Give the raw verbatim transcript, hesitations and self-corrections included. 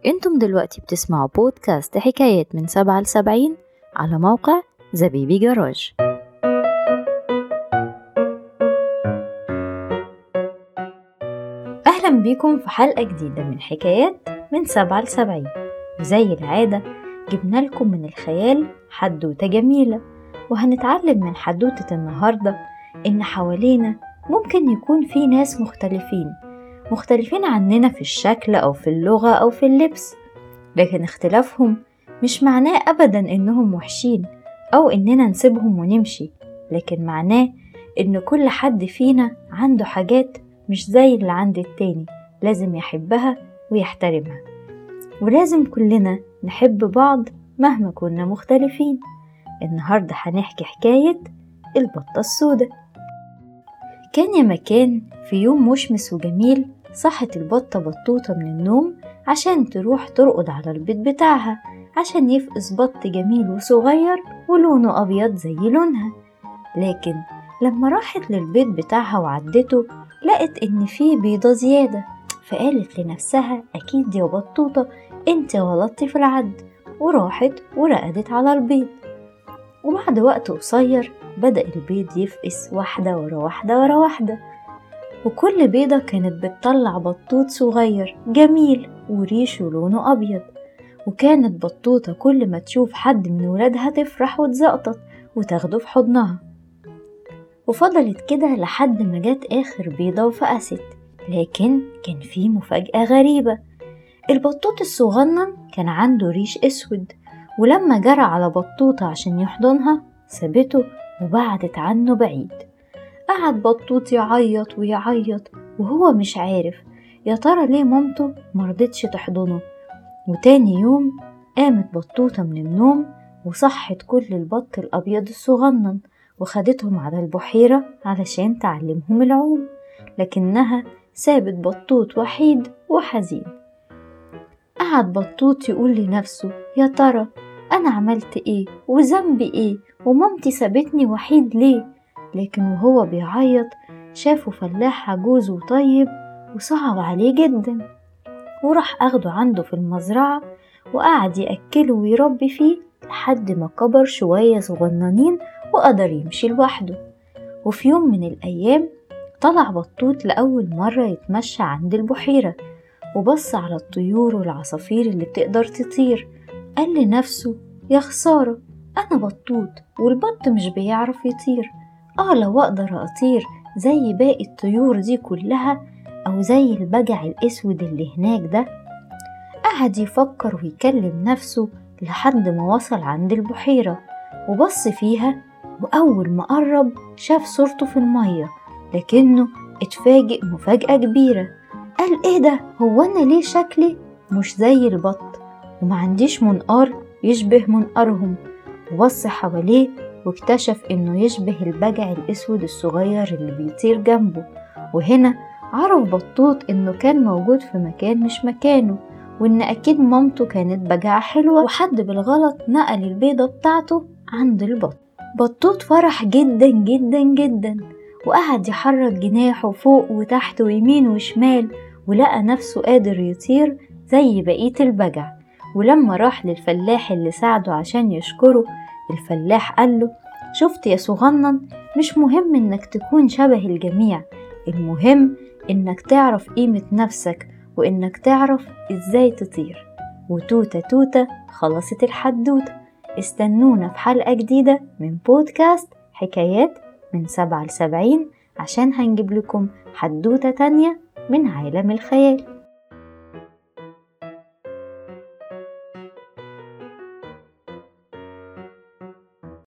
انتم دلوقتي بتسمعوا بودكاست حكايات من سبعة لسبعين على موقع زبيبي جراج. أهلا بيكم في حلقة جديدة من حكايات من سبعة لسبعين، وزي العادة جبنا لكم من الخيال حدوتة جميلة، وهنتعلم من حدوتة النهاردة إن حوالينا ممكن يكون في ناس مختلفين مختلفين عننا في الشكل أو في اللغة أو في اللبس، لكن اختلافهم مش معناه أبدا إنهم وحشين أو إننا نسيبهم ونمشي، لكن معناه إن كل حد فينا عنده حاجات مش زي اللي عند التاني، لازم يحبها ويحترمها، ولازم كلنا نحب بعض مهما كنا مختلفين. النهاردة هنحكي حكاية البطة السوداء. كان يا مكان في يوم مشمس وجميل، صحت البطة بطوطة من النوم عشان تروح ترقد على البيت بتاعها، عشان يفقس بط جميل وصغير ولونه أبيض زي لونها. لكن لما راحت للبيت بتاعها وعدته لقت إن فيه بيضة زيادة، فقالت لنفسها أكيد يا بطوطة انت غلطتي في العد، وراحت ورقدت على البيض. وبعد وقت قصير بدأ البيض يفقس واحدة ورا واحدة ورا واحدة، وكل بيضة كانت بتطلع بطوط صغير جميل وريشه لونه أبيض. وكانت بطوطة كل ما تشوف حد من ولادها تفرح وتزقطط وتاخده في حضنها. وفضلت كده لحد ما جت آخر بيضة وفقست، لكن كان في مفاجأة غريبة. البطوط الصغنن كان عنده ريش أسود، ولما جرى على بطوطة عشان يحضنها سابته وبعدت عنه بعيد. قعد بطوط يعيط ويعيط وهو مش عارف يا ترى ليه مامته مرضتش تحضنه. وتاني يوم قامت بطوطة من النوم وصحت كل البط الأبيض الصغنن وخدتهم على البحيرة علشان تعلمهم العوم، لكنها سابت بطوط وحيد وحزين. قعد بطوط يقول لنفسه يا ترى أنا عملت إيه وذنبي إيه ومامتي سابتني وحيد ليه؟ لكن وهو بيعيط شافه فلاح عجوز وطيب وصعب عليه جدا، وراح أخده عنده في المزرعة وقعد يأكله ويربي فيه لحد ما كبر شوية صغننين وقدر يمشي لوحده. وفي يوم من الأيام طلع بطوط لأول مرة يتمشى عند البحيرة، وبص على الطيور والعصافير اللي بتقدر تطير. قال لنفسه يا خسارة، أنا بطوط والبط مش بيعرف يطير. آه لو أقدر أطير زي باقي الطيور دي كلها، أو زي البجع الأسود اللي هناك ده. قعد يفكر ويكلم نفسه لحد ما وصل عند البحيرة وبص فيها، وأول ما قرب شاف صورته في المية، لكنه اتفاجئ مفاجأة كبيرة. قال إيه ده، هو أنا ليه شكلي مش زي البط وما عنديش منقار يشبه منقارهم؟ وبص حواليه واكتشف إنه يشبه البجع الأسود الصغير اللي بيطير جنبه. وهنا عرف بطوط إنه كان موجود في مكان مش مكانه، وإن أكيد مامته كانت بجعة حلوة وحد بالغلط نقل البيضة بتاعته عند البط. بطوط فرح جدا جدا جدا، وقعد يحرك جناحه فوق وتحت ويمين وشمال، ولقى نفسه قادر يطير زي بقية البجع. ولما راح للفلاح اللي ساعده عشان يشكره، الفلاح قاله شفت يا صغنن، مش مهم انك تكون شبه الجميع، المهم انك تعرف قيمة نفسك وانك تعرف ازاي تطير. وتوتة توتة خلصت الحدوتة. استنونا في حلقة جديدة من بودكاست حكايات من سبعة لسبعين، عشان هنجيب لكم حدوتة تانية من عالم الخيال.